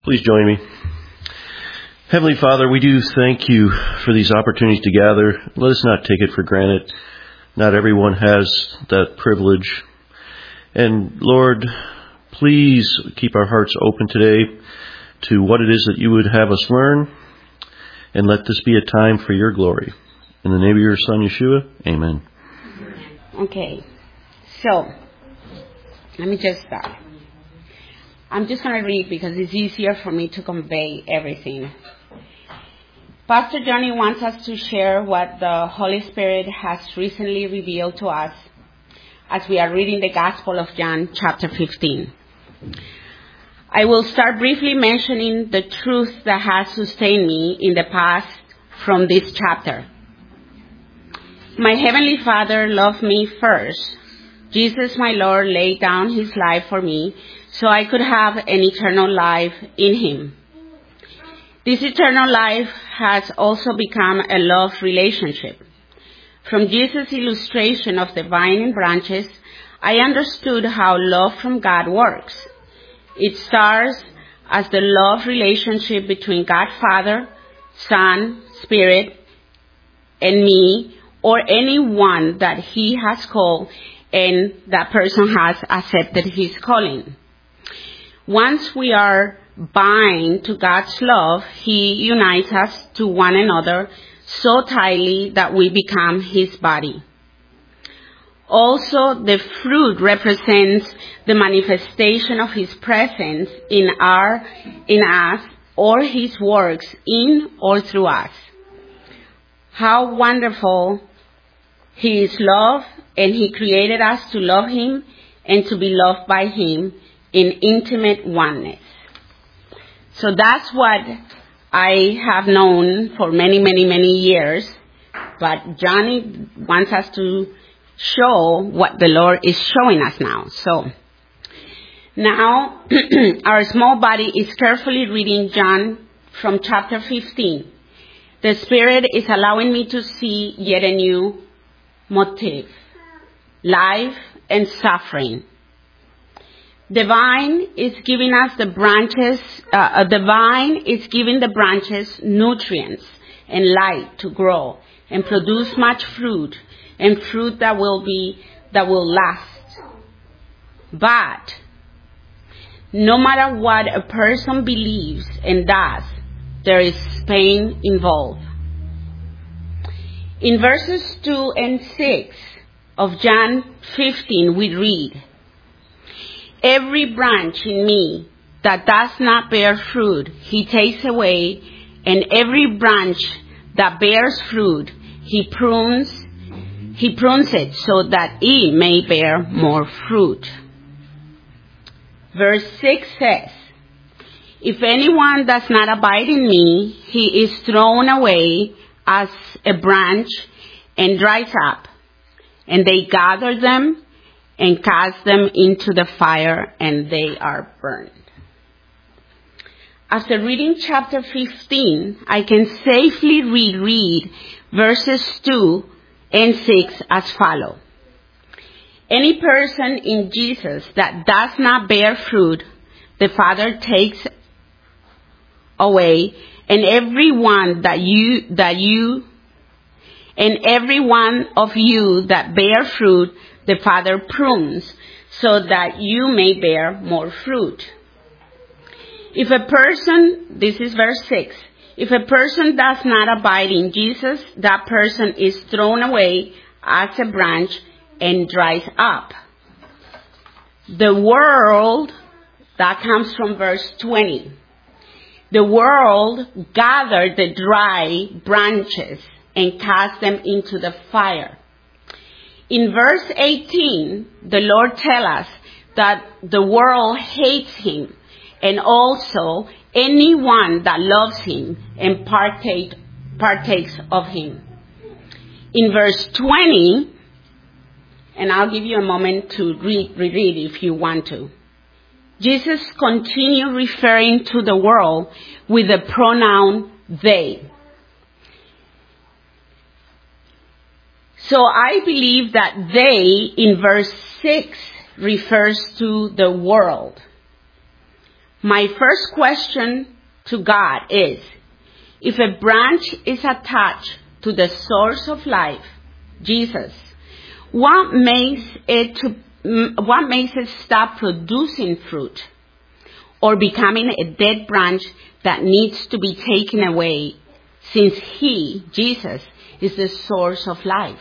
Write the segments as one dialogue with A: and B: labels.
A: Please join me. Heavenly Father, we do thank you for these opportunities to gather. Let us not take it for granted. Not everyone has that privilege. And Lord, please keep our hearts open today to what it is that you would have us learn. And let this be a time for your glory. In the name of your Son, Yeshua, amen.
B: Okay, so let me just start. I'm just going to read because it's easier for me to convey everything. Pastor Johnny wants us to share what the Holy Spirit has recently revealed to us as we are reading the Gospel of John, chapter 15. I will start briefly mentioning the truth that has sustained me in the past from this chapter. My Heavenly Father loved me first. Jesus, my Lord, laid down his life for me so I could have an eternal life in him. This eternal life has also become a love relationship. From Jesus' illustration of the vine and branches, I understood how love from God works. It starts as the love relationship between God Father, Son, Spirit, and me, or anyone that he has called and that person has accepted his calling. Once we are bind to God's love, he unites us to one another so tightly that we become his body. Also, the fruit represents the manifestation of his presence in us or his works in or through us. How wonderful he is love, and he created us to love him and to be loved by him in intimate oneness. So that's what I have known for many, many, many years. But Johnny wants us to show what the Lord is showing us now. So now our small body is carefully reading John from chapter 15. The Spirit is allowing me to see yet a new motive, life and suffering. The vine is giving us the branches, the vine is giving the branches nutrients and light to grow and produce much fruit, and fruit that will last. But no matter what a person believes and does, there is pain involved. In verses 2 and 6 of John 15, we read, "Every branch in me that does not bear fruit, he takes away, and every branch that bears fruit, he prunes it so that it may bear more fruit." Verse 6 says, "If anyone does not abide in me, he is thrown away as a branch and dries up, and they gather them and cast them into the fire, and they are burned." After reading chapter 15, I can safely reread verses 2 and 6 as follow. "Any person in Jesus that does not bear fruit, the Father takes away, and every one of you that bear fruit, the Father prunes, so that you may bear more fruit." If a person, this is verse 6, if a person does not abide in Jesus, that person is thrown away as a branch and dries up. The world, that comes from verse 20. The world gathered the dry branches and cast them into the fire. In verse 18, the Lord tells us that the world hates him, and also anyone that loves him and partakes of him. In verse 20, and I'll give you a moment to reread if you want to, Jesus continued referring to the world with the pronoun they. So I believe that they in verse 6 refers to the world. My first question to God is, if a branch is attached to the source of life, Jesus, what makes it stop producing fruit or becoming a dead branch that needs to be taken away, since he, Jesus, is the source of life?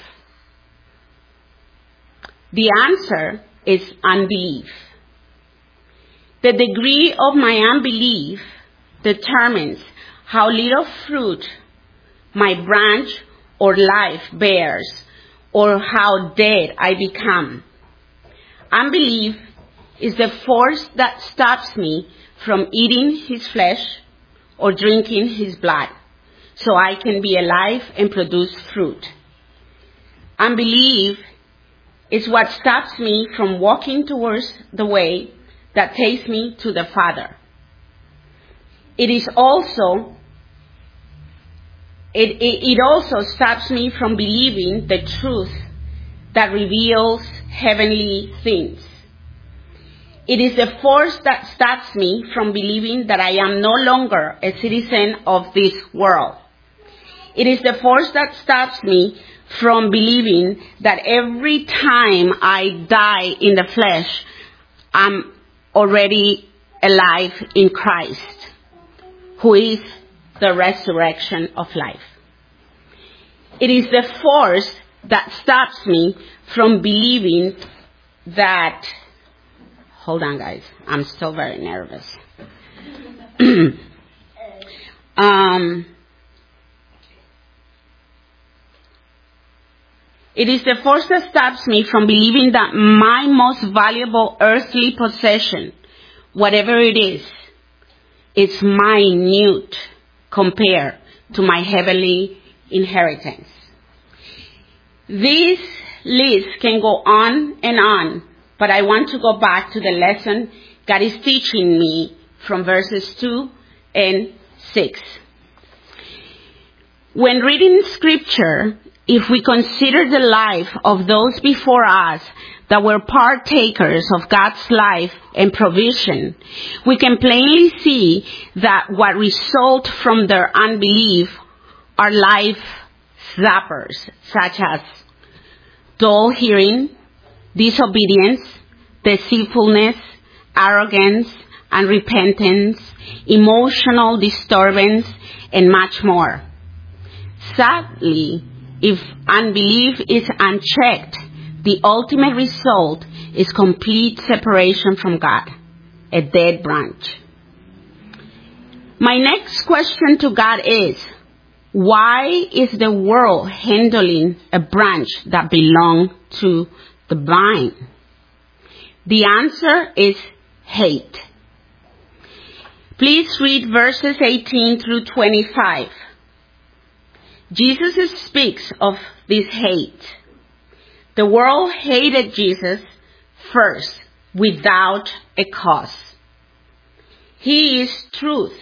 B: The answer is unbelief. The degree of my unbelief determines how little fruit my branch or life bears, or how dead I become. Unbelief is the force that stops me from eating his flesh or drinking his blood, so I can be alive and produce fruit. Unbelief is what stops me from walking towards the way that takes me to the Father. It also stops me from believing the truth that reveals heavenly things. It is the force that stops me from believing that I am no longer a citizen of this world. It is the force that stops me from believing that every time I die in the flesh, I'm already alive in Christ, who is the resurrection of life. It is the force that stops me from believing that... Hold on, guys. I'm still very nervous. It is the force that stops me from believing that my most valuable earthly possession, whatever it is minute compared to my heavenly inheritance. This list can go on and on, but I want to go back to the lesson God is teaching me from verses 2 and 6. When reading scripture, if we consider the life of those before us that were partakers of God's life and provision, we can plainly see that what result from their unbelief are life zappers, such as dull hearing, disobedience, deceitfulness, arrogance, unrepentance, emotional disturbance, and much more. Sadly, if unbelief is unchecked, the ultimate result is complete separation from God, a dead branch. My next question to God is, why is the world handling a branch that belongs to the vine? The answer is hate. Please read verses 18 through 25. Jesus speaks of this hate. The world hated Jesus first, without a cause. He is truth.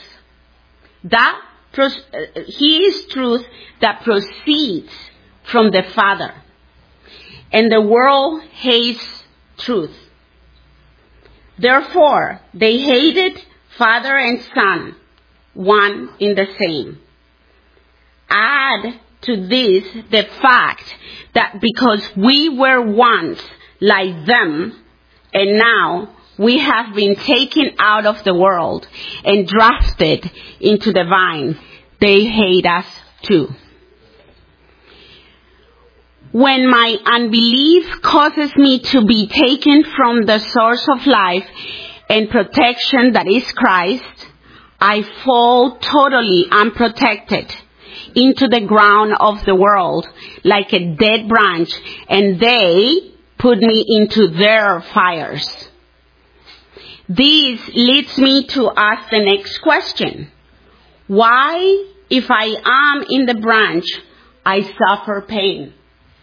B: He is truth that proceeds from the Father. And the world hates truth. Therefore, they hated Father and Son, one in the same. Add to this the fact that because we were once like them, and now we have been taken out of the world and drafted into the vine, they hate us too. When my unbelief causes me to be taken from the source of life and protection that is Christ, I fall totally unprotected into the ground of the world like a dead branch, and they put me into their fires. This leads me to ask the next question. Why, if I am in the branch, I suffer pain?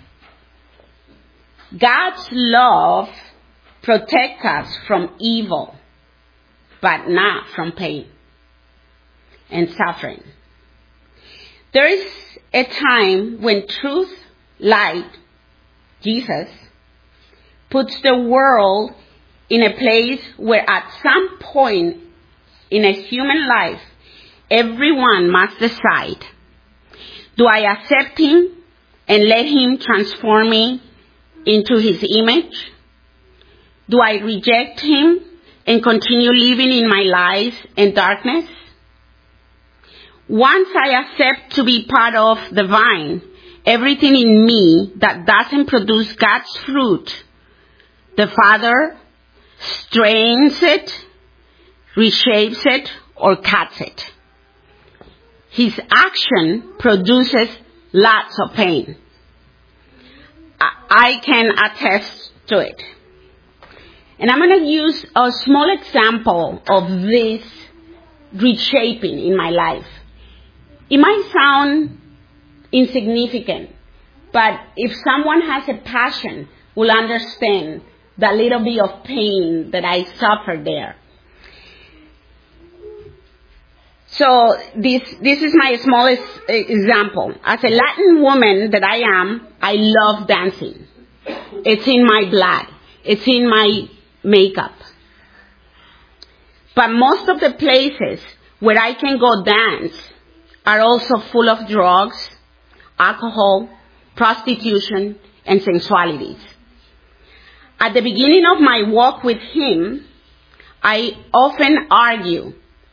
B: God's love protects us from evil, but not from pain and suffering. There is a time when truth, light, Jesus, puts the world in a place where at some point in a human life, everyone must decide, do I accept him and let him transform me into his image? Do I reject him and continue living in my lies and darkness? Once I accept to be part of the vine, everything in me that doesn't produce God's fruit, the Father strains it, reshapes it, or cuts it. His action produces lots of pain. I can attest to it. And I'm going to use a small example of this reshaping in my life. It might sound insignificant, but if someone has a passion, will understand the little bit of pain that I suffered there. So this is my smallest example. As a Latin woman that I am, I love dancing. It's in my blood. It's in my makeup. But most of the places where I can go dance are also full of drugs, alcohol, prostitution, and sensualities. At the beginning of my walk with him, I often argue,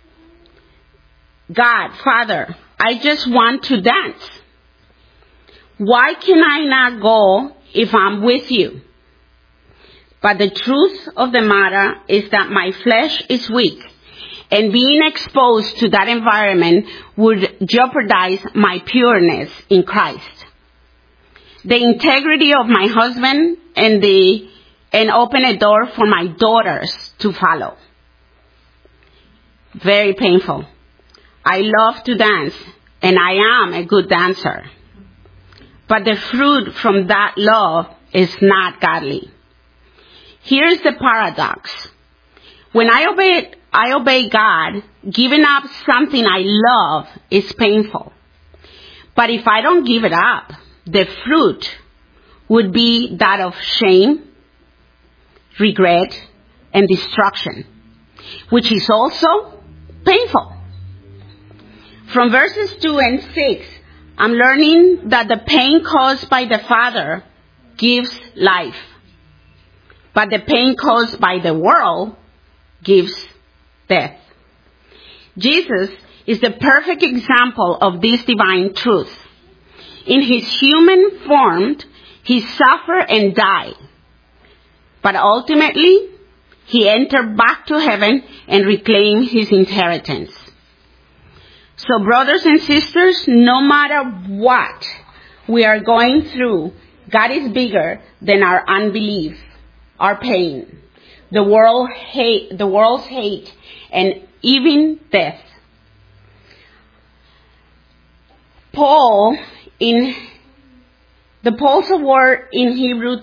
B: God, Father, I just want to dance. Why can I not go if I'm with you? But the truth of the matter is that my flesh is weak, and being exposed to that environment would jeopardize my pureness in Christ, the integrity of my husband, and open a door for my daughters to follow. Very painful. I love to dance, and I am a good dancer. But the fruit from that love is not godly. Here's the paradox. When I obey God, giving up something I love is painful. But if I don't give it up, the fruit would be that of shame, regret, and destruction, which is also painful. From verses 2 and 6, I'm learning that the pain caused by the Father gives life, but the pain caused by the world gives death. Jesus is the perfect example of this divine truth. In his human form, he suffered and died, but ultimately, he entered back to heaven and reclaimed his inheritance. So brothers and sisters, no matter what we are going through, God is bigger than our unbelief, our pain, the world's hate, and even death. Paul's word in Hebrew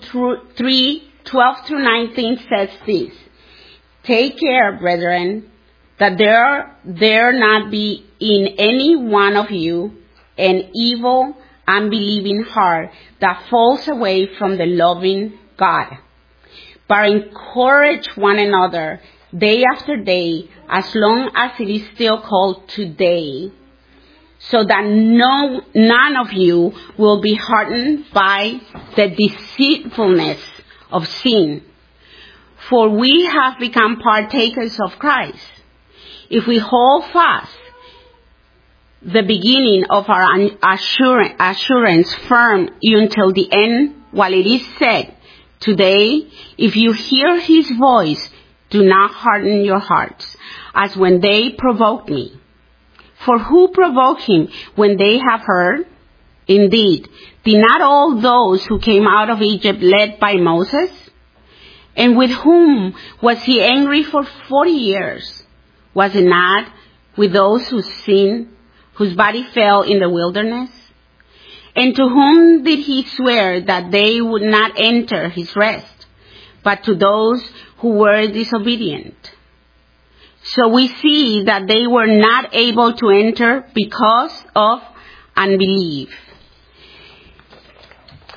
B: 3:12-19 says this: Take care, brethren, that there not be in any one of you an evil, unbelieving heart that falls away from the loving God. But encourage one another day after day, as long as it is still called today, so that none of you will be hardened by the deceitfulness of sin. For we have become partakers of Christ, if we hold fast the beginning of our assurance firm until the end, while it is said, today, if you hear his voice, do not harden your hearts, as when they provoked me. For who provoked him when they have heard? Indeed, did not all those who came out of Egypt led by Moses? And with whom was he angry for 40 years? Was it not with those who sinned, whose body fell in the wilderness? And to whom did he swear that they would not enter his rest, but to those who were disobedient? So we see that they were not able to enter because of unbelief.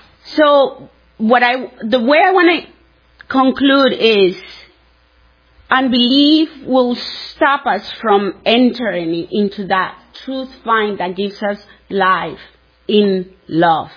B: So the way I want to conclude is, unbelief will stop us from entering into that truth find that gives us life in love.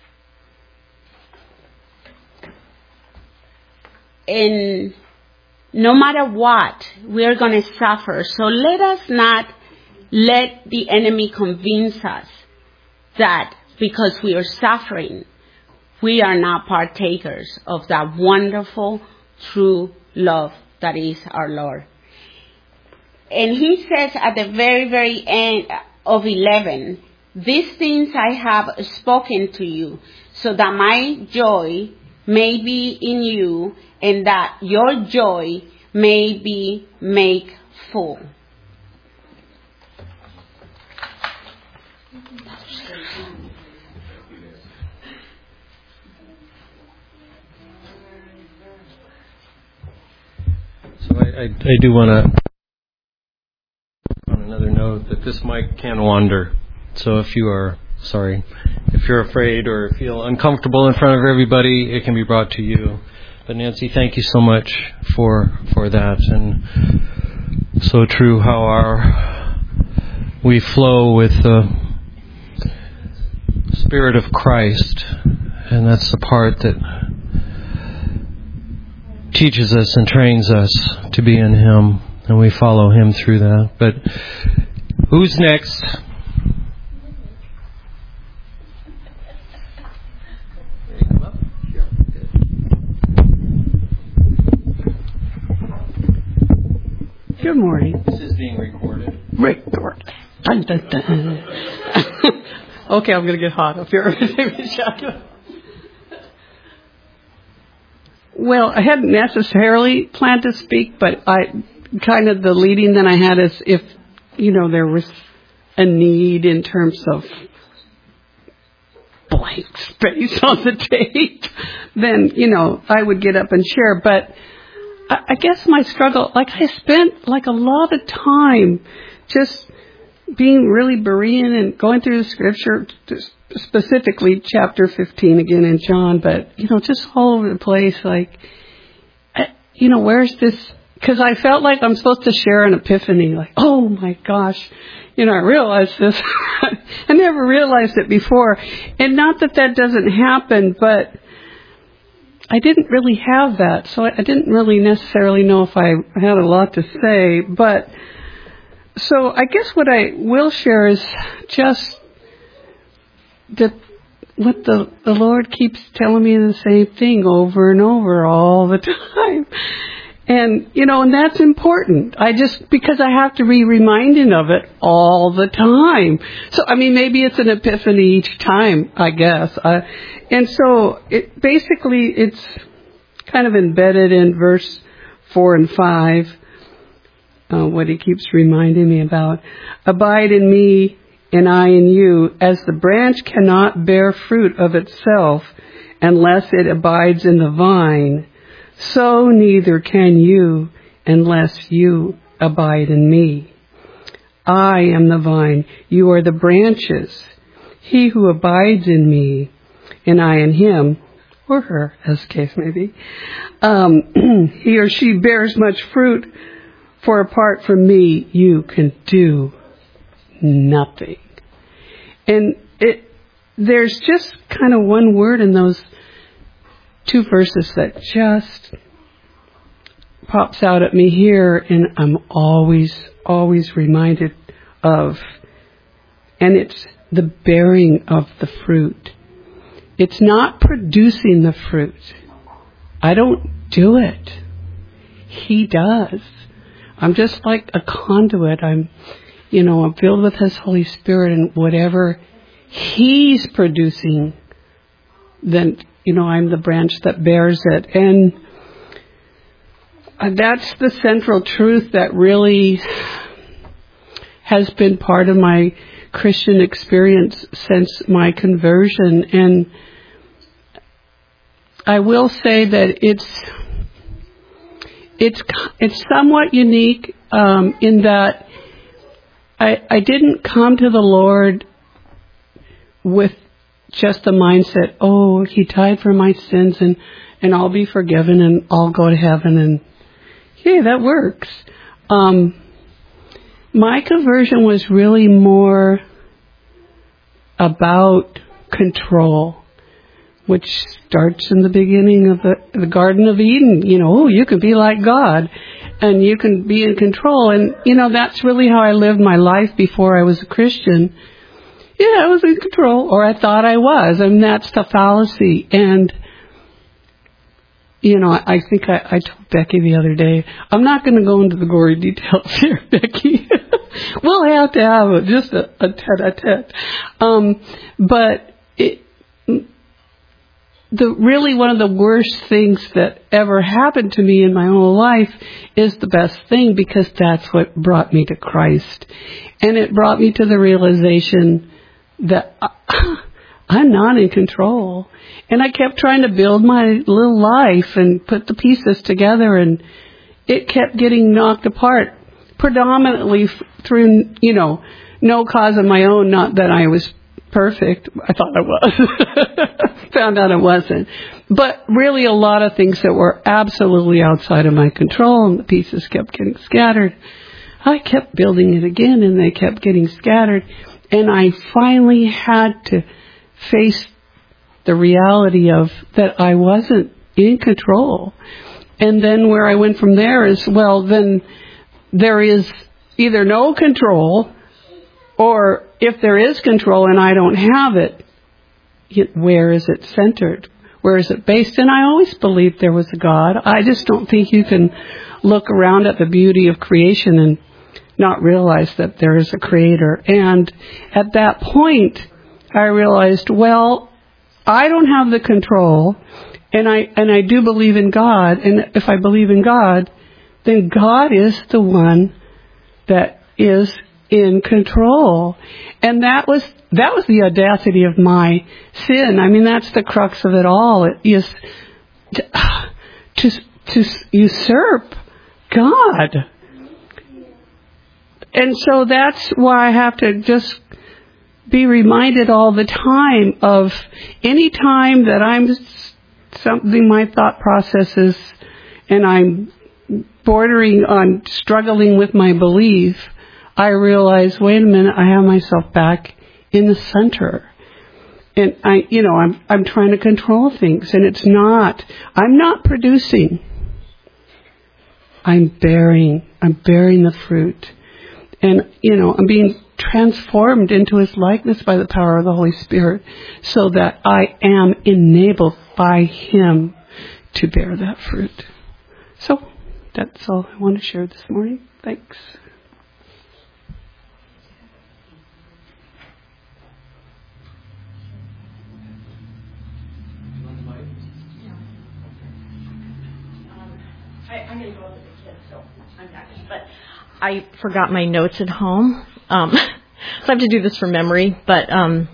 B: And no matter what, we're going to suffer. So let us not let the enemy convince us that because we are suffering, we are not partakers of that wonderful, true love that is our Lord. And he says at the very, very end of 11, these things I have spoken to you, so that my joy may be in you, and that your joy may be made full.
C: So I do want to, on another note, that this mic can wander. So if you're afraid or feel uncomfortable in front of everybody, it can be brought to you. But Nancy, thank you so much for that, and so true how we flow with the Spirit of Christ, and that's the part that teaches us and trains us to be in Him, and we follow Him through that. But who's next?
D: Good morning.
C: This is being recorded.
D: Record. Dun, dun, dun. Okay, I'm going to get hot up here. Well, I hadn't necessarily planned to speak, but the leading that I had is if, there was a need in terms of blank space on the tape, then, I would get up and share. But I guess my struggle, I spent a lot of time just being really Berean and going through the scripture, specifically chapter 15 again in John, but, just all over the place, where's this? Because I felt like I'm supposed to share an epiphany, oh my gosh, I realized this. I never realized it before. And not that doesn't happen, but I didn't really have that, so I didn't really necessarily know if I had a lot to say. But so I guess what I will share is just what the Lord keeps telling me the same thing over and over all the time. And, and that's important. Because I have to be reminded of it all the time. So, maybe it's an epiphany each time, I guess. And so, it's kind of embedded in verse 4 and 5, what he keeps reminding me about. Abide in me, and I in you, as the branch cannot bear fruit of itself unless it abides in the vine, so neither can you unless you abide in me. I am the vine, you are the branches. He who abides in me, and I in him, or her, as the case may be, he or she bears much fruit, for apart from me, you can do nothing. And there's just kind of one word in those two verses that just pops out at me here, and I'm always reminded of, and it's the bearing of the fruit. It's not producing the fruit. I don't do it. He does. I'm just like a conduit. I'm filled with His Holy Spirit, and whatever He's producing, then, I'm the branch that bears it. And that's the central truth that really has been part of my Christian experience since my conversion. And I will say that it's somewhat unique in that I didn't come to the Lord with just the mindset, He died for my sins and I'll be forgiven and I'll go to heaven and, hey, that works. My conversion was really more about control, which starts in the beginning of the Garden of Eden. You can be like God, and you can be in control. And, that's really how I lived my life before I was a Christian. Yeah, I was in control, or I thought I was, and that's the fallacy. And, I think I told Becky the other day, I'm not going to go into the gory details here, Becky. We'll have to have just a tete-a-tete. But really one of the worst things that ever happened to me in my whole life is the best thing, because that's what brought me to Christ. And it brought me to the realization that I'm not in control. And I kept trying to build my little life and put the pieces together, and it kept getting knocked apart, predominantly through, no cause of my own, not that I was perfect. I thought I was. Found out I wasn't. But really a lot of things that were absolutely outside of my control, and the pieces kept getting scattered. I kept building it again, and they kept getting scattered. And I finally had to face the reality of that I wasn't in control. And then where I went from there is, well, then there is either no control, or if there is control and I don't have it, where is it centered? Where is it based? And I always believed there was a God. I just don't think you can look around at the beauty of creation and not realize that there is a creator. And at that point, I realized, well, I don't have the control, and I do believe in God. And if I believe in God, then God is the one that is in control. And that was the audacity of my sin. I mean, that's the crux of it all. It is to usurp God. And so that's why I have to just be reminded all the time of any time that I'm something, my thought processes, and I'm bordering on struggling with my belief, I realize, wait a minute, I have myself back in the center. And I'm trying to control things, and I'm not producing. I'm bearing the fruit. And, I'm being transformed into His likeness by the power of the Holy Spirit, so that I am enabled by Him to bear that fruit. So, that's all I want to share this morning. Thanks.
E: I'm going to go with the kids, so I'm not. But I forgot my notes at home, so I have to do this from memory. But I'll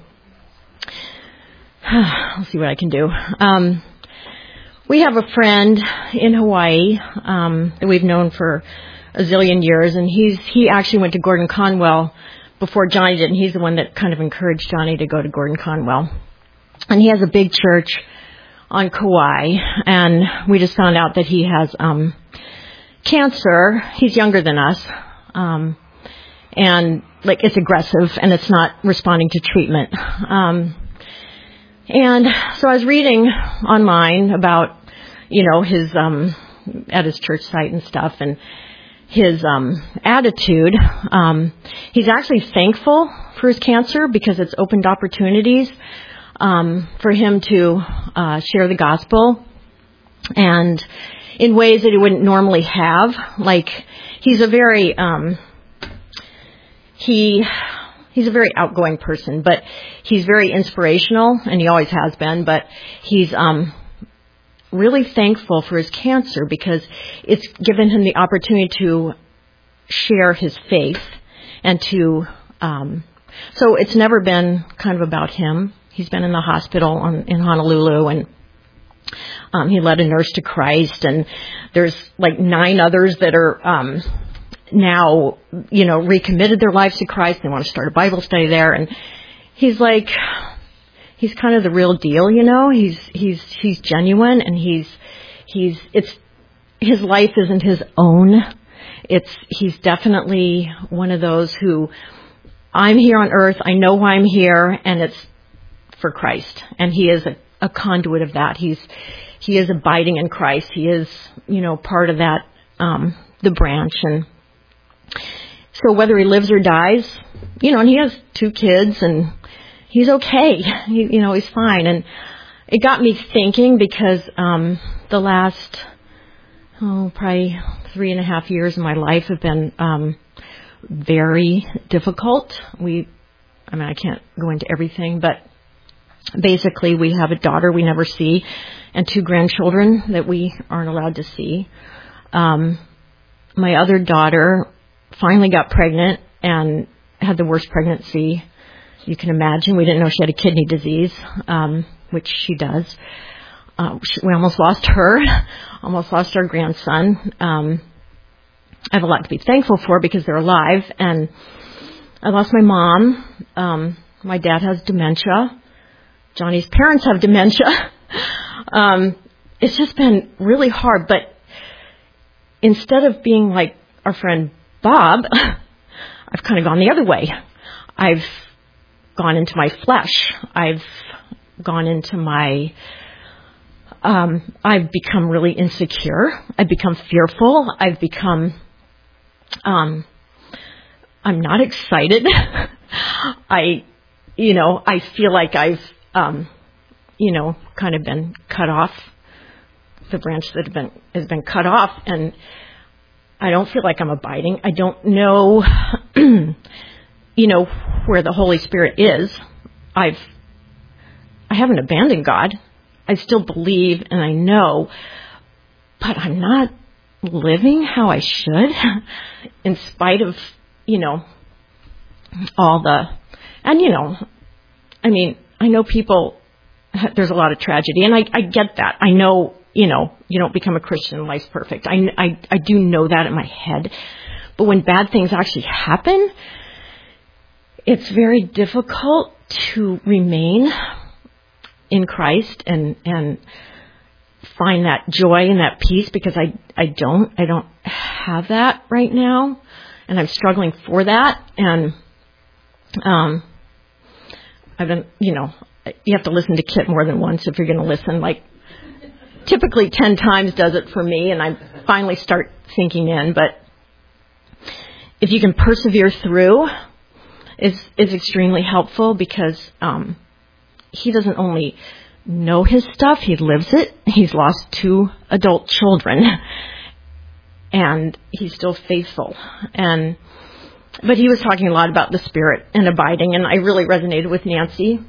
E: see what I can do. We have a friend in Hawaii that we've known for a zillion years, and he actually went to Gordon Conwell before Johnny did, and he's the one that kind of encouraged Johnny to go to Gordon Conwell. And he has a big church on Kauai, and we just found out that he has cancer. He's younger than us, and it's aggressive, and it's not responding to treatment. And so I was reading online about, his at his church site and stuff, and his attitude. He's actually thankful for his cancer because it's opened opportunities for him to share the gospel, and in ways that he wouldn't normally have. Like, he's a very he's a very outgoing person, but he's very inspirational, and he always has been. But he's really thankful for his cancer because it's given him the opportunity to share his faith, and to so it's never been kind of about him. He's been in the hospital in Honolulu, and he led a nurse to Christ, and there's 9 others that are now, recommitted their lives to Christ. They want to start a Bible study there, and he's kind of the real deal, He's genuine, and his life isn't his own. He's definitely one of those who, I'm here on earth, I know why I'm here, and it's for Christ. And he is a conduit of that. He is abiding in Christ. He is, part of that, the branch. And so whether he lives or dies, and he has 2 kids, and he's okay. He's fine. And it got me thinking because the last, probably 3.5 years of my life have been very difficult. I can't go into everything, but basically we have a daughter we never see and 2 grandchildren that we aren't allowed to see. My other daughter finally got pregnant and had the worst pregnancy you can imagine. We didn't know she had a kidney disease, which she does. We almost lost her, almost lost our grandson. I have a lot to be thankful for because they're alive. And I lost my mom. My dad has dementia. Johnny's parents have dementia. It's just been really hard. But instead of being like our friend Bob, I've kind of gone the other way. I've gone into my flesh. I've gone into my... I've become really insecure. I've become fearful. I've become... I'm not excited. I feel like I've, kind of been cut off. The branch that has been cut off, and I don't feel like I'm abiding. I don't know, where the Holy Spirit is. I haven't abandoned God. I still believe and I know, but I'm not living how I should, in spite of, all the, and I know people, there's a lot of tragedy, and I get that. I know, you don't become a Christian and life's perfect. I do know that in my head. But when bad things actually happen, it's very difficult to remain in Christ and find that joy and that peace, because I don't have that right now, and I'm struggling for that. And I've been, you have to listen to Kit more than once if you're going to listen. Like, typically 10 times does it for me, and I finally start sinking in. But if you can persevere through, is extremely helpful, because he doesn't only know his stuff, he lives it. He's lost 2 adult children, and he's still faithful. But he was talking a lot about the Spirit and abiding, and I really resonated with Nancy,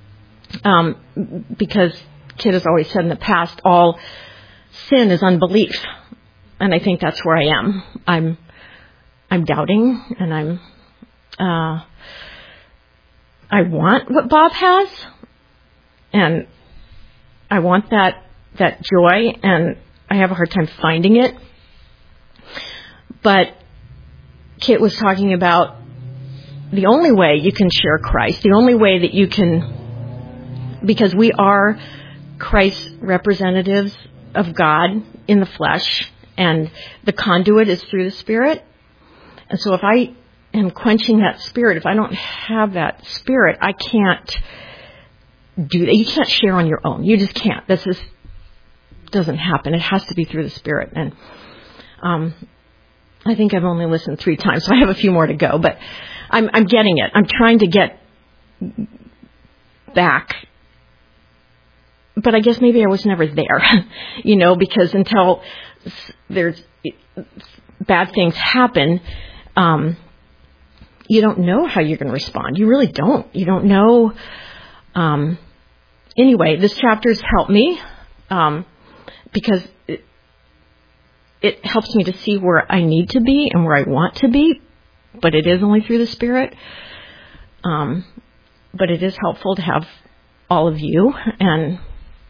E: because Kit has always said in the past, all sin is unbelief, and I think that's where I am. I'm doubting, and I want what Bob has, and I want that joy, and I have a hard time finding it. But Kit was talking about the only way you can share Christ, the only way that you can, because we are Christ's representatives of God in the flesh, and the conduit is through the Spirit. And so if I am quenching that Spirit, if I don't have that Spirit, I can't do that. You can't share on your own. You just can't. This doesn't happen. It has to be through the Spirit. And I think I've only listened 3 times, so I have a few more to go. But I'm getting it. I'm trying to get back. But I guess maybe I was never there, because until there's bad things happen, you don't know how you're going to respond. You really don't. You don't know. Anyway, this chapter's helped me because it helps me to see where I need to be and where I want to be, but it is only through the Spirit. But it is helpful to have all of you and,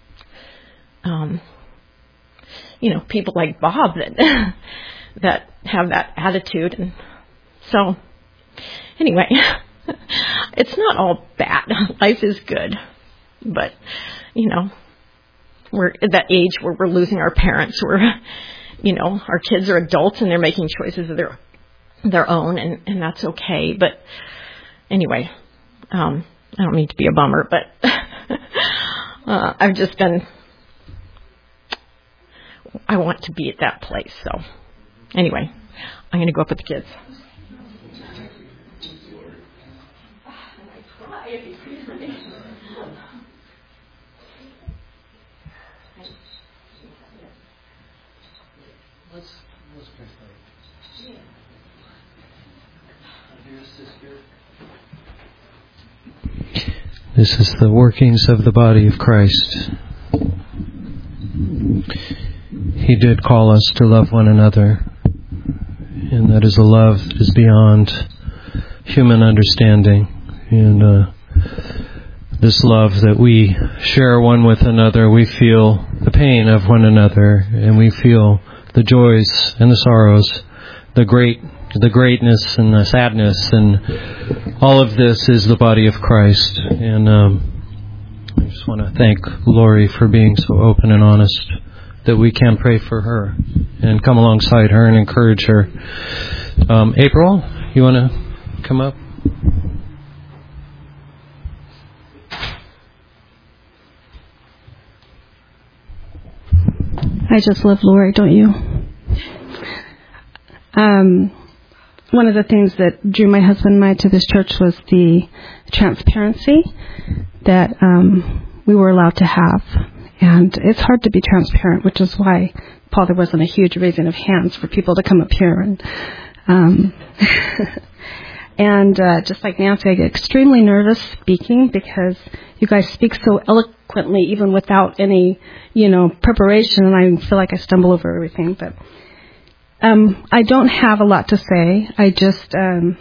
E: people like Bob that have that attitude. And so, anyway, it's not all bad. Life is good. But, we're at that age where we're losing our parents. our kids are adults and they're making choices of their own, and that's okay. But anyway, I don't mean to be a bummer, but I want to be at that place. So anyway, I'm going to go up with the kids.
C: Let's pray for you. Dear sister. This is the workings of the body of Christ. He did call us to love one another, and that is a love that is beyond human understanding. And this love that we share one with another, we feel the pain of one another, and we feel the joys and the sorrows, the greatness and the sadness, and all of this is the body of Christ. And I just want to thank Lori for being so open and honest that we can pray for her and come alongside her and encourage her. April, you want to come up?
F: I just love Lori, don't you? One of the things that drew my husband and I to this church was the transparency that we were allowed to have. And it's hard to be transparent, which is why, Paul, there wasn't a huge raising of hands for people to come up here. And just like Nancy, I get extremely nervous speaking because you guys speak so eloquently, even without any, preparation, and I feel like I stumble over everything. But I don't have a lot to say. I just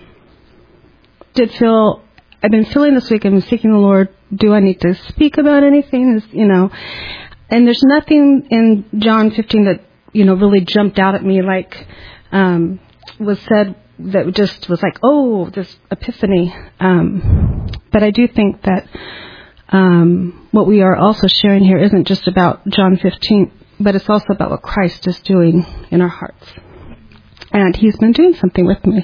F: I've been feeling this week, I've been seeking the Lord, do I need to speak about anything? And there's nothing in John 15 that, really jumped out at me like was said that just was like, oh, this epiphany. But I do think that what we are also sharing here isn't just about John 15, but it's also about what Christ is doing in our hearts. And He's been doing something with me.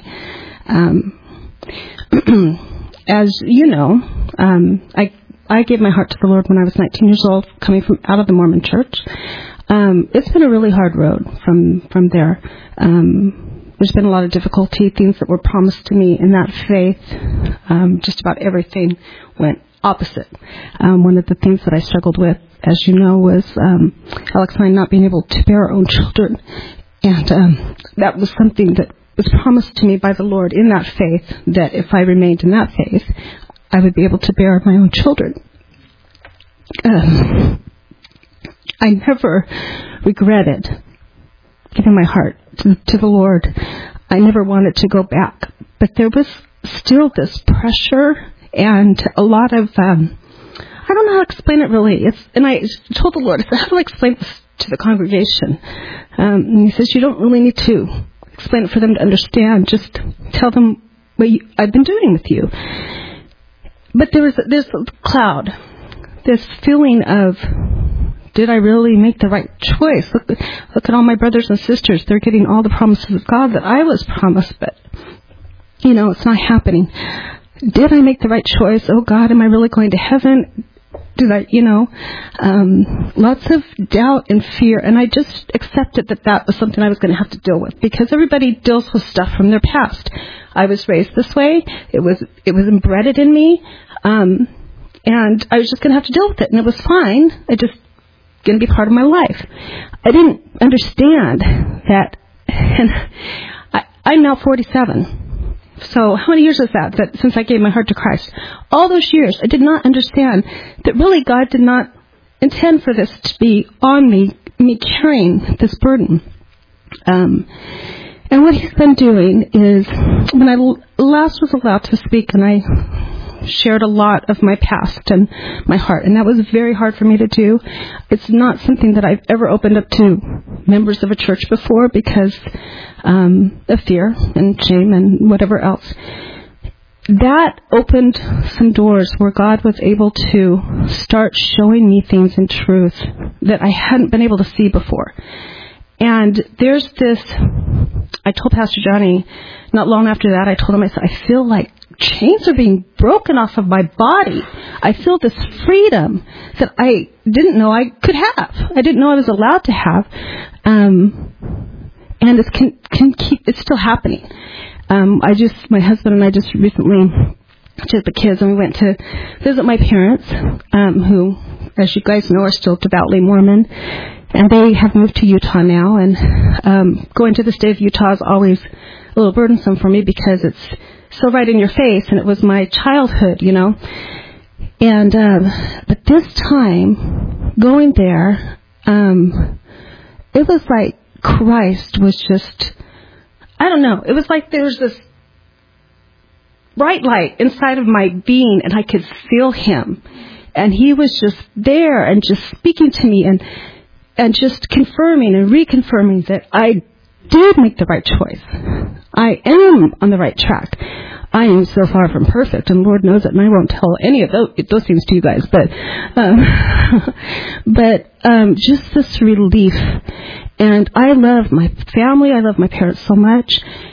F: As you know, I gave my heart to the Lord when I was 19 years old, coming from out of the Mormon church. It's been a really hard road from there. There's been a lot of difficulty, things that were promised to me in that faith. Just about everything went opposite. One of the things that I struggled with, as you know, was Alex and I not being able to bear our own children. And that was something that was promised to me by the Lord in that faith, that if I remained in that faith, I would be able to bear my own children. I never regretted giving my heart to the Lord. I never wanted to go back. But there was still this pressure and a lot of, I don't know how to explain it really. And I told the Lord, I said, how do I explain this to the congregation? And He says, you don't really need to explain it for them to understand. Just tell them what I've been doing with you. But there's a cloud, this feeling of, did I really make the right choice? Look at all my brothers and sisters. They're getting all the promises of God that I was promised, but, it's not happening. Did I make the right choice? Oh, God, am I really going to heaven? Did I, lots of doubt and fear. And I just accepted that was something I was going to have to deal with, because everybody deals with stuff from their past. I was raised this way. It was embedded in me. And I was just going to have to deal with it. And it was fine. It just going to be part of my life. I didn't understand that. And I'm now 47. So how many years is that since I gave my heart to Christ? All those years, I did not understand that really God did not intend for this to be on me carrying this burden. And what He's been doing is, when I last was allowed to speak, and I shared a lot of my past and my heart, and that was very hard for me to do. It's not something that I've ever opened up to members of a church before because of fear and shame and whatever else. That opened some doors where God was able to start showing me things in truth that I hadn't been able to see before. And there's this, I told Pastor Johnny, not long after that, I told him, I said, I feel like chains are being broken off of my body. I feel this freedom that I didn't know I could have. I didn't know I was allowed to have. And it can keep, it's still happening. My husband and I just recently took the kids and we went to visit my parents, who, as you guys know, are still devoutly Mormon. And they have moved to Utah now. And going to the state of Utah is always a little burdensome for me because it's so right in your face, and it was my childhood, you know. And but this time, going there, it was like Christ was just, I don't know, it was like there was this bright light inside of my being, and I could feel him. And he was just there and just speaking to me and just confirming and reconfirming that I did make the right choice. I am on the right track. I am so far from perfect, and Lord knows it, and I won't tell any of those things to you guys, but just this relief. And I love my family. I love my parents so much.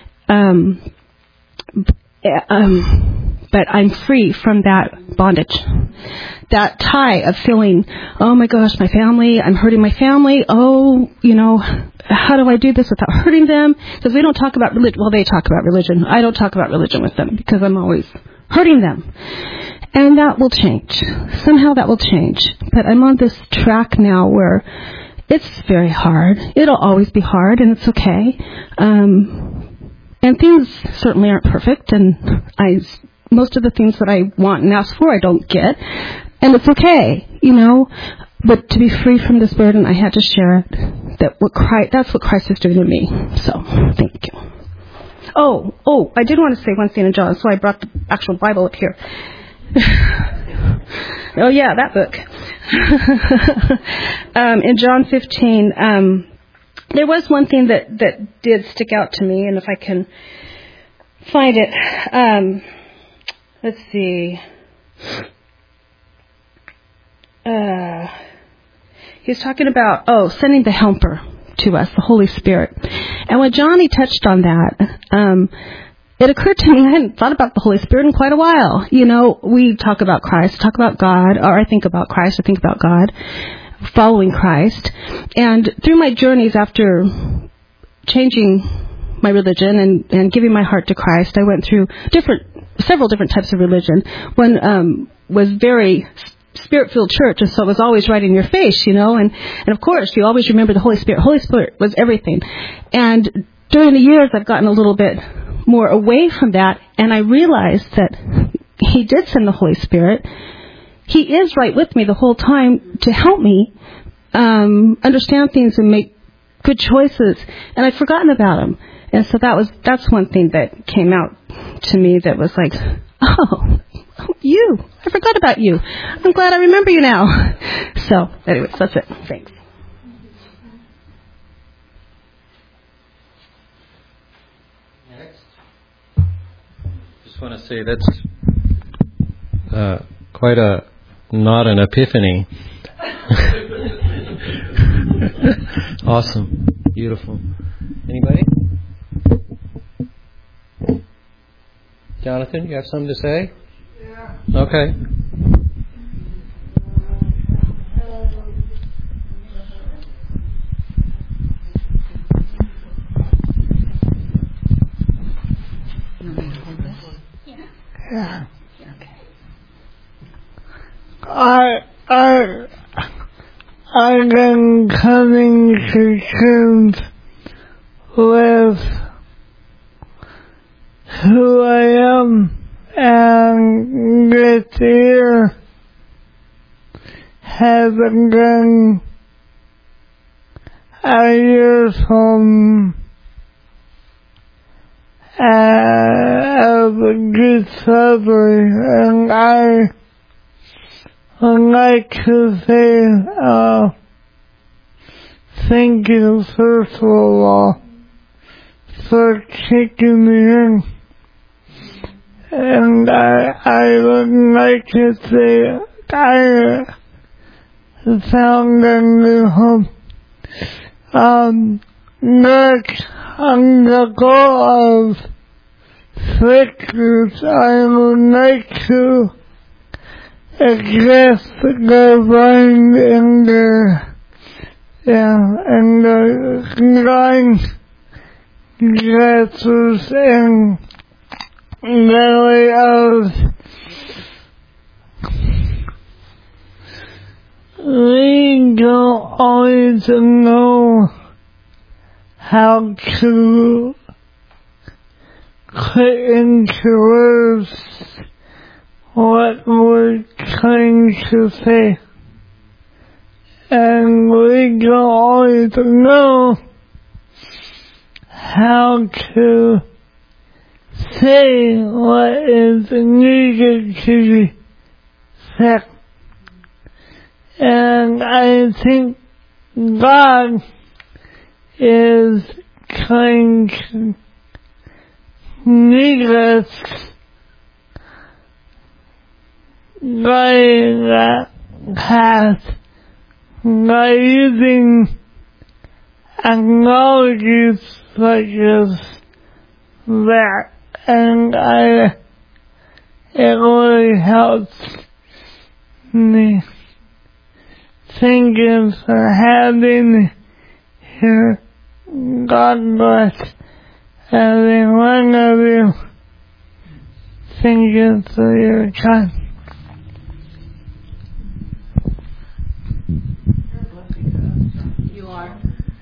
F: But I'm free from that bondage, that tie of feeling, oh my gosh, my family, I'm hurting my family. Oh, you know, how do I do this without hurting them? Because we don't talk about religion. Well, they talk about religion. I don't talk about religion with them because I'm always hurting them. And that will change. Somehow that will change. But I'm on this track now where it's very hard. It'll always be hard, and it's okay. And things certainly aren't perfect, and most of the things that I want and ask for, I don't get. And it's okay, you know. But to be free from this burden, I had to share it. That's what Christ is doing to me. So, thank you. Oh, I did want to say one thing in John, so I brought the actual Bible up here. Oh, yeah, that book. In John 15, there was one thing that did stick out to me, and if I can find it, let's see. He's talking about, sending the helper to us, the Holy Spirit. And when Johnny touched on that, it occurred to me I hadn't thought about the Holy Spirit in quite a while. You know, we talk about Christ, talk about God, or I think about Christ, I think about God, following Christ. And through my journeys after changing my religion and giving my heart to Christ, I went through several different types of religion. One was very Spirit-filled church, and so it was always right in your face, you know, and of course you always remember the Holy Spirit. Holy Spirit was everything. And during the years I've gotten a little bit more away from that, and I realized that He did send the Holy Spirit. He is right with me the whole time to help me understand things and make good choices, and I'd forgotten about Him. And so that's one thing that came out to me that was like, oh, you. I forgot about you. I'm glad I remember you now. So, anyways, that's it. Thanks.
C: Next. Just want to say that's quite not an epiphany. Awesome. Beautiful. Anybody? Jonathan, you have something to say? Yeah. Okay.
G: Yeah. I've been coming to terms with who I am, and this year hasn't been a year from of discovery, and I would like to say thank you first of all for taking me in. And I would like to say I found a new home. not on the goal of scriptures, I would like to address the divine in the line dresses and the way of we don't always know how to put into words what we're trying to say. And we don't always know how to say what is needed to be said. And I think God is trying to lead us by that path by using analogies such as that. And it really helps me. Thank you for having here. God bless every one of you. Thank you for your time.
B: You are.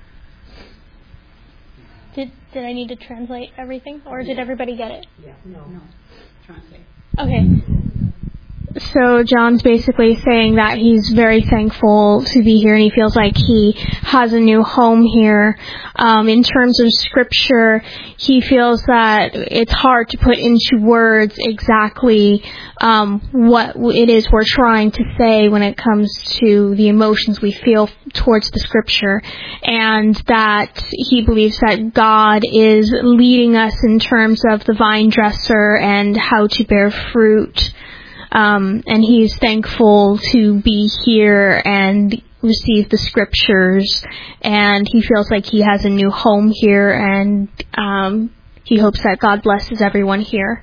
H: Did I need to translate everything, or did everybody get it?
B: Yeah. No. Translate.
H: Okay. So John's basically saying that he's very thankful to be here and he feels like he has a new home here. In terms of scripture, he feels that it's hard to put into words exactly what it is we're trying to say when it comes to the emotions we feel towards the scripture, and that he believes that God is leading us in terms of the vine dresser and how to bear fruit. And he's thankful to be here and receive the scriptures, and he feels like he has a new home here, and he hopes that God blesses everyone here.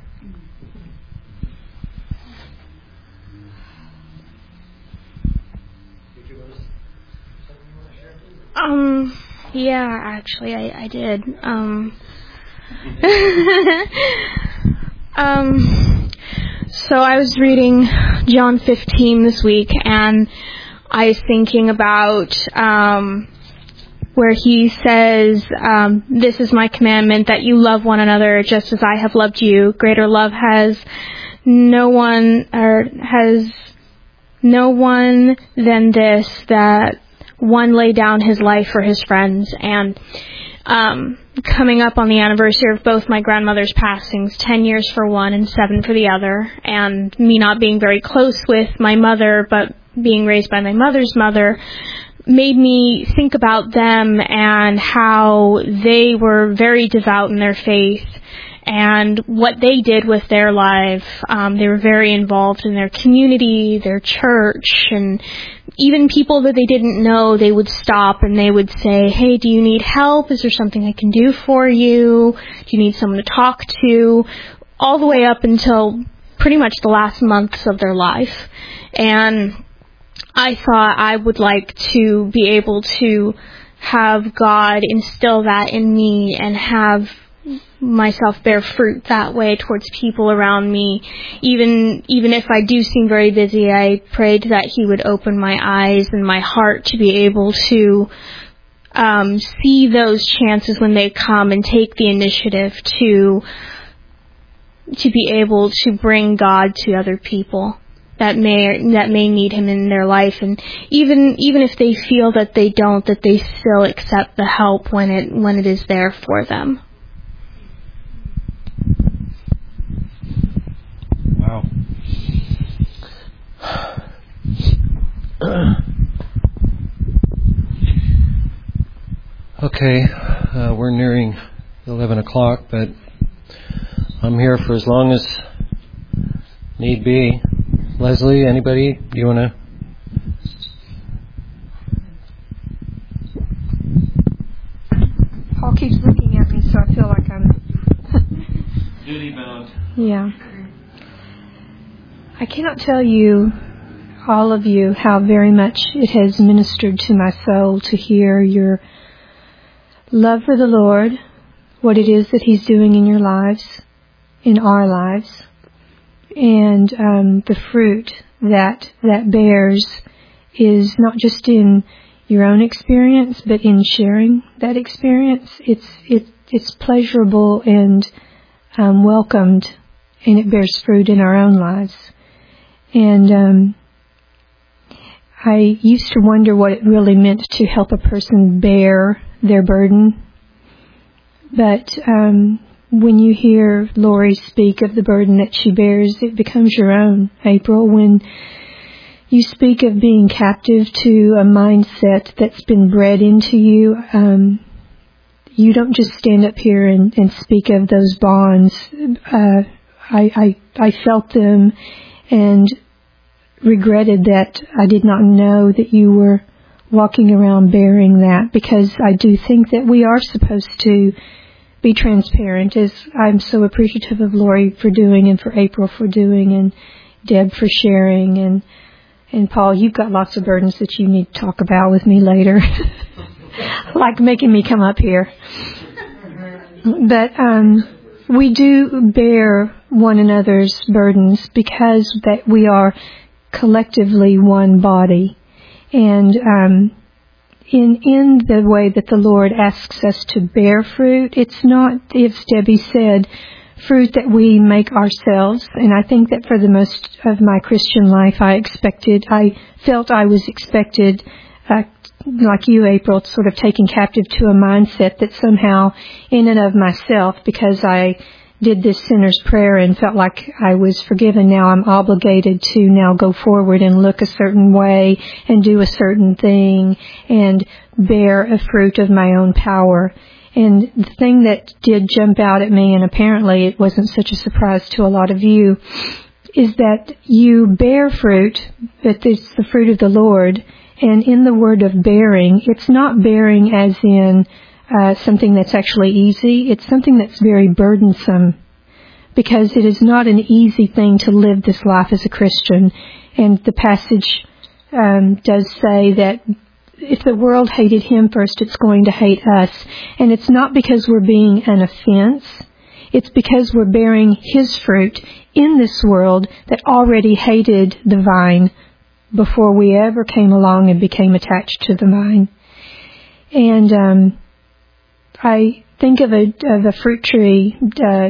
H: Yeah, actually, I did. So I was reading John 15 this week, and I was thinking about where he says, this is my commandment, that you love one another just as I have loved you. Greater love has no one than this, that one lay down his life for his friends. And coming up on the anniversary of both my grandmother's passings, 10 years for one and 7 for the other, and me not being very close with my mother, but being raised by my mother's mother, made me think about them and how they were very devout in their faith and what they did with their life. They were very involved in their community, their church, and even people that they didn't know, they would stop and they would say, hey, do you need help? Is there something I can do for you? Do you need someone to talk to? All the way up until pretty much the last months of their life. And I thought I would like to be able to have God instill that in me and have myself bear fruit that way towards people around me. Even if I do seem very busy, I prayed that He would open my eyes and my heart to be able to see those chances when they come and take the initiative to be able to bring God to other people that may need Him in their life. And even if they feel that they don't, that they still accept the help when it is there for them.
C: Wow. Okay, we're nearing 11 o'clock, but I'm here for as long as need be. Leslie, anybody? Do you want to?
I: keeps looking at me, so I feel like I'm
C: duty bound.
I: Yeah. I cannot tell you, all of you, how very much it has ministered to my soul to hear your love for the Lord, what it is that He's doing in your lives, in our lives, and the fruit that bears is not just in your own experience, but in sharing that experience. It's pleasurable and welcomed, and it bears fruit in our own lives. And I used to wonder what it really meant to help a person bear their burden. But when you hear Lori speak of the burden that she bears, it becomes your own. April, when you speak of being captive to a mindset that's been bred into you, you don't just stand up here and speak of those bonds. I felt them and regretted that I did not know that you were walking around bearing that, because I do think that we are supposed to be transparent, as I'm so appreciative of Lori for doing, and for April for doing, and Deb for sharing, and Paul, you've got lots of burdens that you need to talk about with me later, like making me come up here. But we do bear one another's burdens because that we are collectively one body. And in the way that the Lord asks us to bear fruit, it's not, as Debbie said, fruit that we make ourselves. And I think that for the most of my Christian life, I felt I was expected, like you, April, sort of taken captive to a mindset that somehow, in and of myself, because I did this sinner's prayer and felt like I was forgiven, now I'm obligated to now go forward and look a certain way and do a certain thing and bear a fruit of my own power. And the thing that did jump out at me, and apparently it wasn't such a surprise to a lot of you, is that you bear fruit, that it's the fruit of the Lord. And in the word of bearing, it's not bearing as in something that's actually easy. It's something that's very burdensome, because it is not an easy thing to live this life as a Christian. And the passage does say that if the world hated Him first, it's going to hate us. And it's not because we're being an offense. It's because we're bearing His fruit in this world that already hated the vine before we ever came along and became attached to the vine. And I think of a fruit tree.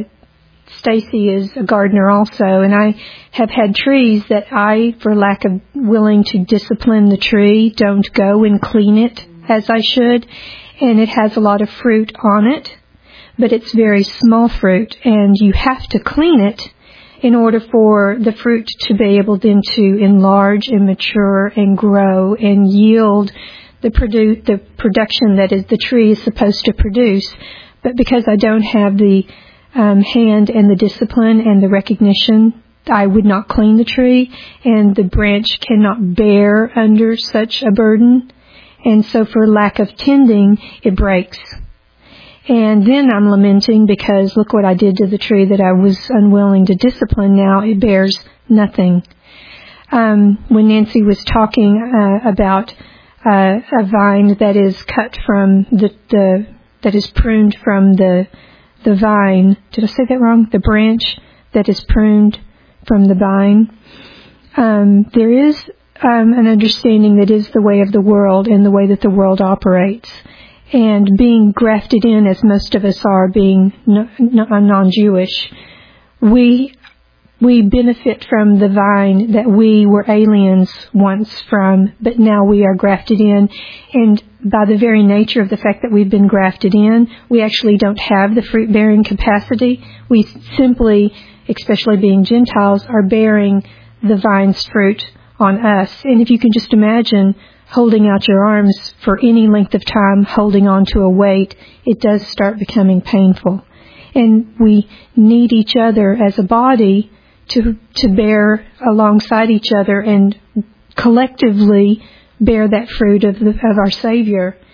I: Stacy is a gardener also, and I have had trees that I, for lack of willing to discipline the tree, don't go and clean it as I should, and it has a lot of fruit on it, but it's very small fruit, and you have to clean it in order for the fruit to be able then to enlarge and mature and grow and yield the production that is the tree is supposed to produce. But because I don't have the hand and the discipline and the recognition, I would not clean the tree, and the branch cannot bear under such a burden. And so for lack of tending, it breaks. And then I'm lamenting because look what I did to the tree that I was unwilling to discipline. Now it bears nothing. When Nancy was talking about a vine that is cut from that is pruned from the vine. Did I say that wrong? The branch that is pruned from the vine. There is an understanding that is the way of the world and the way that the world operates. And being grafted in, as most of us are, being non-Jewish, we benefit from the vine that we were aliens once from, but now we are grafted in. And by the very nature of the fact that we've been grafted in, we actually don't have the fruit-bearing capacity. We simply, especially being Gentiles, are bearing the vine's fruit on us. And if you can just imagine holding out your arms for any length of time, holding on to a weight, it does start becoming painful. And we need each other as a body to bear alongside each other and collectively bear that fruit of our Savior.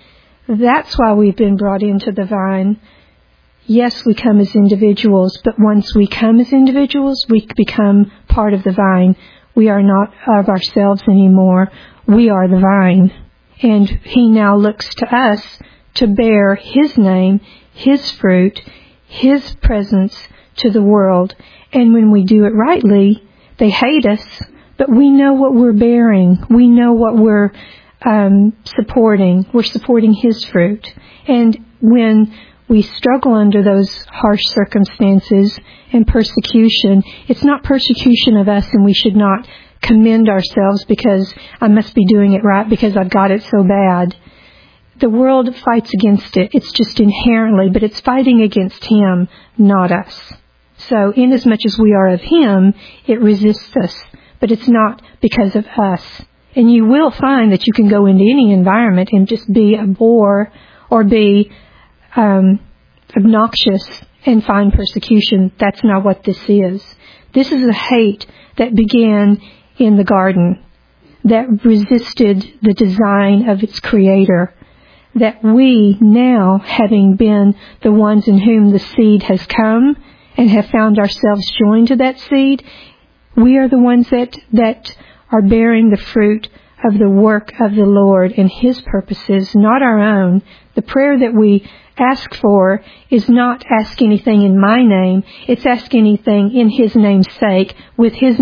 I: That's why we've been brought into the vine. Yes, we come as individuals, but once we come as individuals, we become part of the vine. We are not of ourselves anymore. We are the vine. And He now looks to us to bear His name, His fruit, His presence to the world. And when we do it rightly, they hate us, but we know what we're bearing. We know what we're supporting. We're supporting His fruit. And when we struggle under those harsh circumstances and persecution, it's not persecution of us, and we should not commend ourselves because I must be doing it right because I've got it so bad. The world fights against it. It's just inherently, but it's fighting against Him, not us. So inasmuch as we are of Him, it resists us, but it's not because of us. And you will find that you can go into any environment and just be a bore or be obnoxious and find persecution. That's not what this is. This is a hate that began in the garden, that resisted the design of its creator, that we now, having been the ones in whom the seed has come and have found ourselves joined to that seed, we are the ones that are bearing the fruit of the work of the Lord and His purposes, not our own. The prayer that we ask for is not ask anything in my name. It's ask anything in His name's sake, with His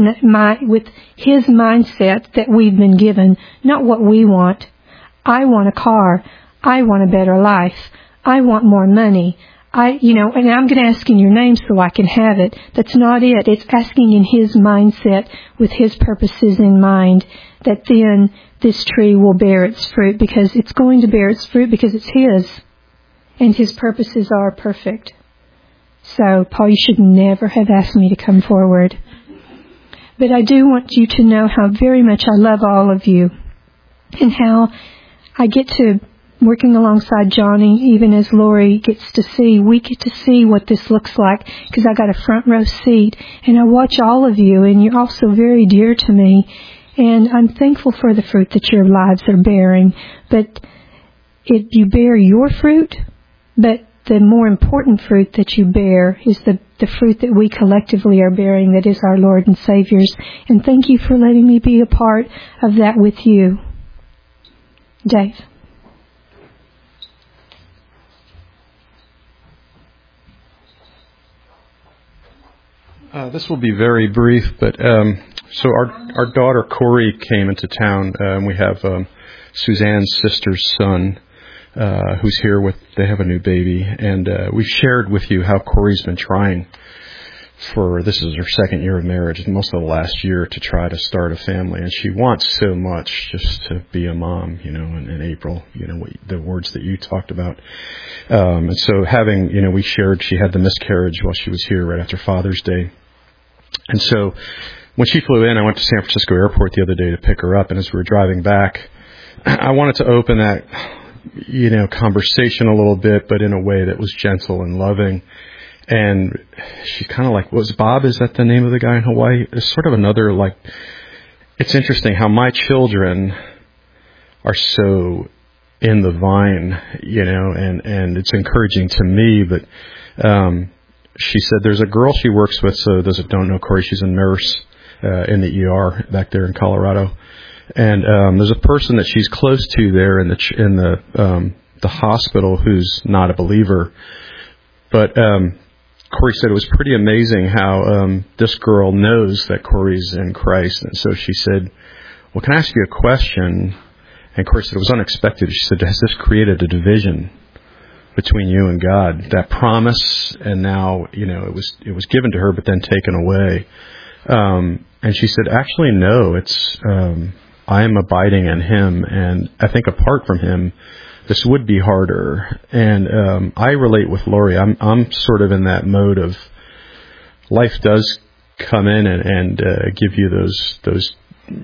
I: mindset that we've been given, not what we want. I want a car. I want a better life. I want more money. And I'm going to ask in your name so I can have it. That's not it. It's asking in His mindset with His purposes in mind, that then this tree will bear its fruit, because it's going to bear its fruit because it's His. And His purposes are perfect. So, Paul, you should never have asked me to come forward. But I do want you to know how very much I love all of you, and how I get to, working alongside Johnny, even as Lori gets to see, we get to see what this looks like, because I got a front row seat, and I watch all of you, and you're also very dear to me, and I'm thankful for the fruit that your lives are bearing. But you bear your fruit, but the more important fruit that you bear is the fruit that we collectively are bearing, that is our Lord and Savior's. And thank you for letting me be a part of that with you. Dave.
J: This will be very brief, but so our daughter Corey came into town. We have Suzanne's sister's son who's here they have a new baby, and we've shared with you how Corey's been trying this is her second year of marriage, most of the last year, to try to start a family, and she wants so much just to be a mom, in April, the words that you talked about. And so we shared, she had the miscarriage while she was here right after Father's Day. And so when she flew in, I went to San Francisco Airport the other day to pick her up, and as we were driving back, I wanted to open that, conversation a little bit, but in a way that was gentle and loving. And she's kind of like, was Bob, is that the name of the guy in Hawaii? It's sort of another, it's interesting how my children are so in the vine, and it's encouraging to me. But she said there's a girl she works with, so those that don't know Corey, she's a nurse in the ER back there in Colorado. And there's a person that she's close to there in the hospital who's not a believer. But Corey said it was pretty amazing how this girl knows that Corey's in Christ. And so she said, well, can I ask you a question? And Corey said it was unexpected. She said, has this created a division between you and God? That promise, and now, it was given to her, but then taken away. And she said, actually, no, it's, I am abiding in Him, and I think apart from Him, this would be harder. And I relate with Lori. I'm sort of in that mode of life does come in and give you those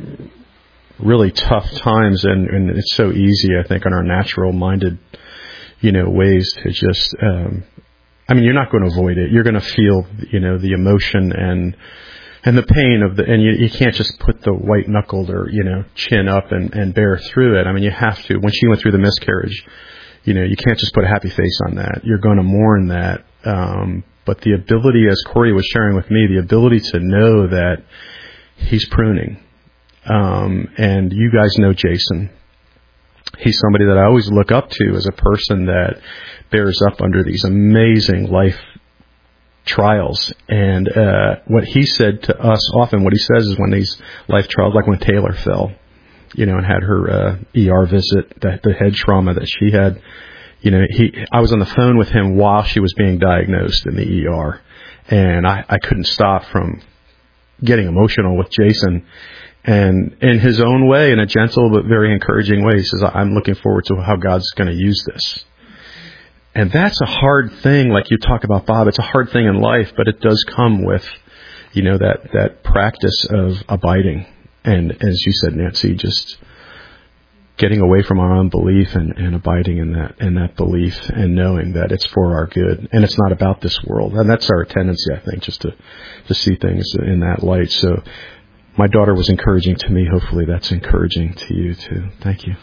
J: really tough times, and it's so easy, I think, in our natural minded ways to just you're not going to avoid it. You're going to feel the emotion and the pain and you can't just put the white knuckled or chin up and bear through it. You have to. When she went through the miscarriage, you can't just put a happy face on that. You're going to mourn that. But the ability, as Corey was sharing with me, the ability to know that he's pruning. And you guys know Jason. He's somebody that I always look up to as a person that bears up under these amazing life trials. And what he said to us often, what he says is when these life trials, like when Taylor fell, and had her ER visit, the head trauma that she had, I was on the phone with him while she was being diagnosed in the ER. And I couldn't stop from getting emotional with Jason. And in his own way, in a gentle but very encouraging way, he says, I'm looking forward to how God's going to use this. And that's a hard thing, like you talk about, Bob. It's a hard thing in life, but it does come with, that practice of abiding. And as you said, Nancy, just getting away from our unbelief and abiding in that belief and knowing that it's for our good. And it's not about this world. And that's our tendency, I think, just to see things in that light. So my daughter was encouraging to me. Hopefully that's encouraging to you too. Thank you.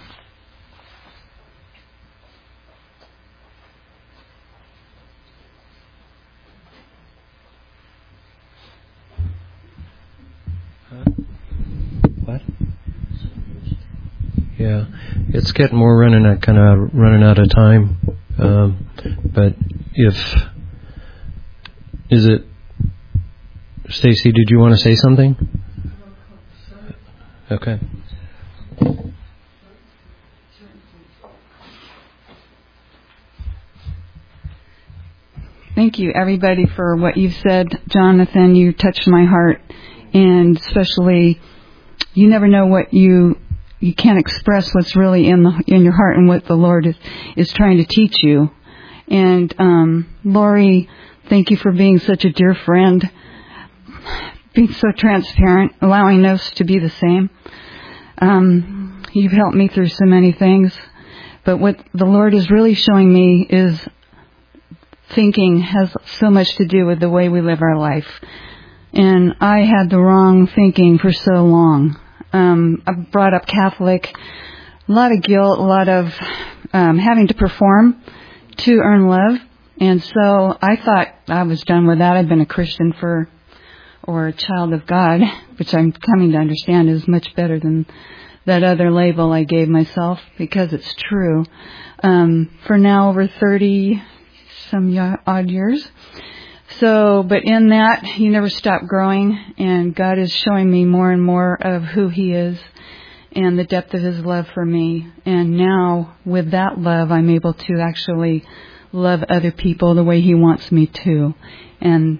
C: What? Yeah, it's getting more running out of time. But is it, Stacy, did you want to say something? Okay.
K: Thank you, everybody, for what you've said. Jonathan, you touched my heart, and especially, you never know what you can't express what's really in your heart and what the Lord is trying to teach you. And Lori, thank you for being such a dear friend, being so transparent, allowing us to be the same. You've helped me through so many things, but what the Lord is really showing me is thinking has so much to do with the way we live our life. And I had the wrong thinking for so long. I brought up Catholic, a lot of guilt, a lot of having to perform to earn love. And so I thought I was done with that. I'd been a Christian or a child of God, which I'm coming to understand is much better than that other label I gave myself, because it's true. For now, over 30 some odd years. So, but in that, you never stop growing, and God is showing me more and more of who He is and the depth of His love for me. And now, with that love, I'm able to actually love other people the way He wants me to. And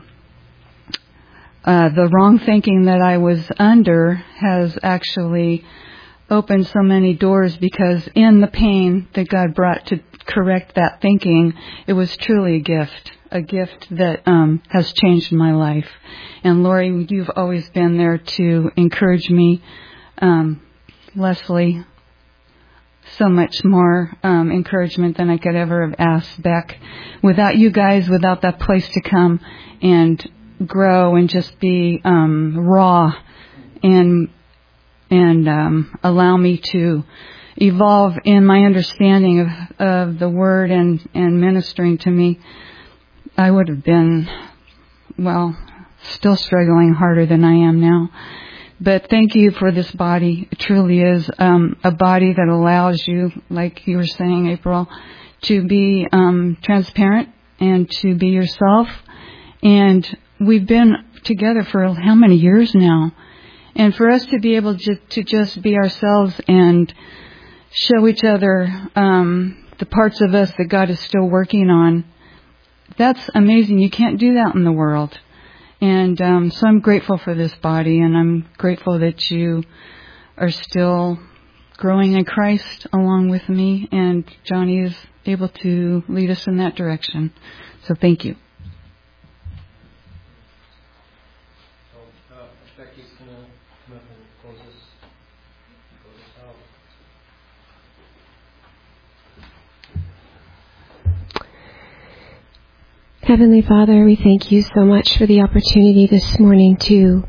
K: the wrong thinking that I was under has actually opened so many doors, because in the pain that God brought to correct that thinking, it was truly a gift that has changed my life. And Lori, you've always been there to encourage me. Leslie, so much more encouragement than I could ever have asked. Beck, without you guys, without that place to come and grow and just be raw and allow me to evolve in my understanding of the Word and ministering to me, I would have been, still struggling harder than I am now. But thank you for this body. It truly is a body that allows you, like you were saying, April, to be transparent and to be yourself. And we've been together for how many years now? And for us to be able to just be ourselves and show each other the parts of us that God is still working on, that's amazing. You can't do that in the world. And so I'm grateful for this body, and I'm grateful that you are still growing in Christ along with me, and Johnny is able to lead us in that direction. So thank you.
C: Becky's going to come up and close us out.
L: Heavenly Father, we thank you so much for the opportunity this morning to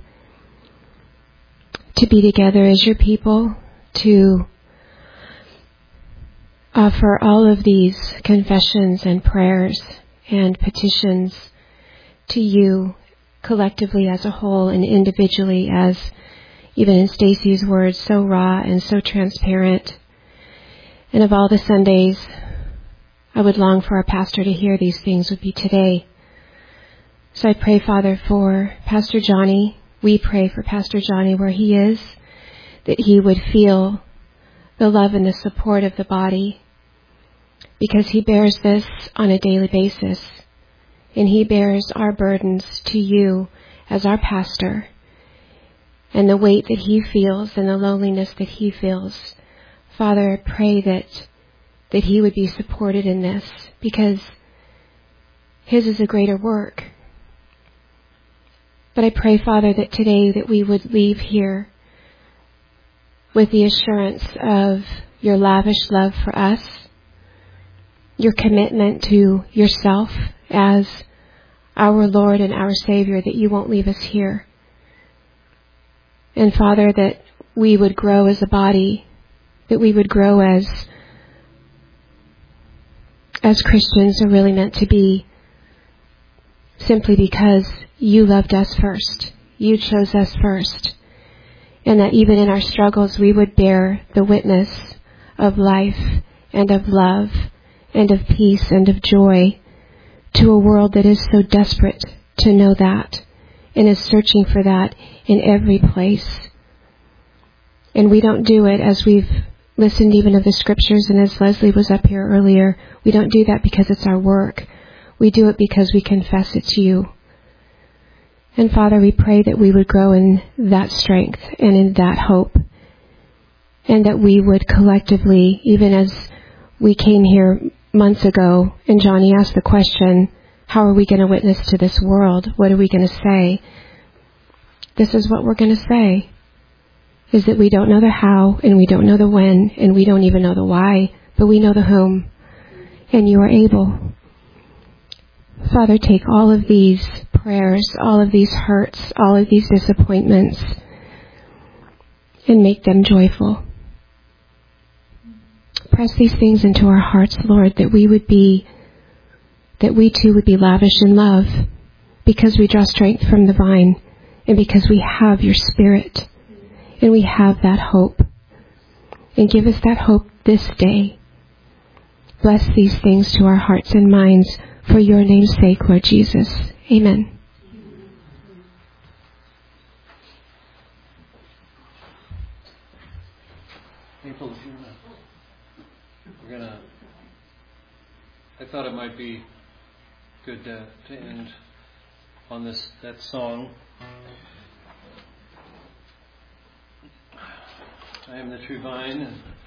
L: be together as your people, to offer all of these confessions and prayers and petitions to you collectively as a whole and individually, as even in Stacy's words, so raw and so transparent. And of all the Sundays I would long for our pastor to hear these things would be today. So I pray, Father, for Pastor Johnny. We pray for Pastor Johnny where he is, that he would feel the love and the support of the body, because he bears this on a daily basis, and he bears our burdens to you as our pastor, and the weight that he feels and the loneliness that he feels. Father, I pray that he would be supported in this, because his is a greater work. But I pray, Father, that today that we would leave here with the assurance of your lavish love for us, your commitment to yourself as our Lord and our Savior, that you won't leave us here. And Father, that we would grow as a body, that we would grow as Christians are really meant to be, simply because you loved us first. You chose us first. And that even in our struggles we would bear the witness of life and of love and of peace and of joy to a world that is so desperate to know that and is searching for that in every place. And we don't do it, as we've listened even of the scriptures, and as Leslie was up here earlier, we don't do that because it's our work. We do it because we confess it to you. And Father, we pray that we would grow in that strength and in that hope, and that we would collectively, even as we came here months ago and Johnny asked the question, how are we going to witness to this world? What are we going to say? This is what we're going to say, is that we don't know the how, and we don't know the when, and we don't even know the why, but we know the whom, and you are able. Father, take all of these prayers, all of these hurts, all of these disappointments, and make them joyful. Press these things into our hearts, Lord, that we too would be lavish in love, because we draw strength from the vine, and because we have your Spirit, and we have that hope. And give us that hope this day. Bless these things to our hearts and minds, for your name's sake, Lord Jesus. Amen.
C: I thought it might be good to end on that song. I am the true vine, and